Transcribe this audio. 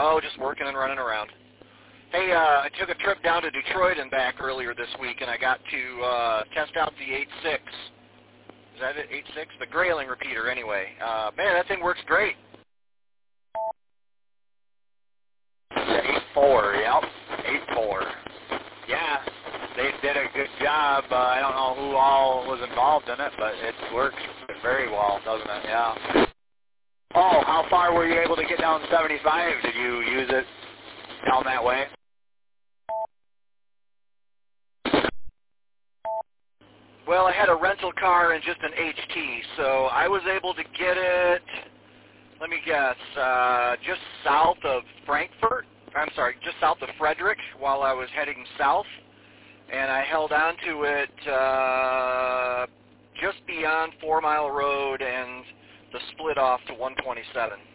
Oh, just working and running around. Hey, I took a trip down to Detroit and back earlier this week, and I got to test out the 8.6. Is that it, 8.6? The Grayling repeater, anyway. Man, that thing works great. 8.4, yep, 8.4. Yeah, they did a good job. I don't know who all was involved in it, but it works very well, doesn't it? Yeah. Oh, how far were you able to get down 75? Did you use it down that way? Well, I had a rental car and just an HT, so I was able to get it, let me guess, just south of Frankfurt. I'm sorry, just south of Frederick while I was heading south. And I held on to it just beyond 4 Mile Road and the split off to 127.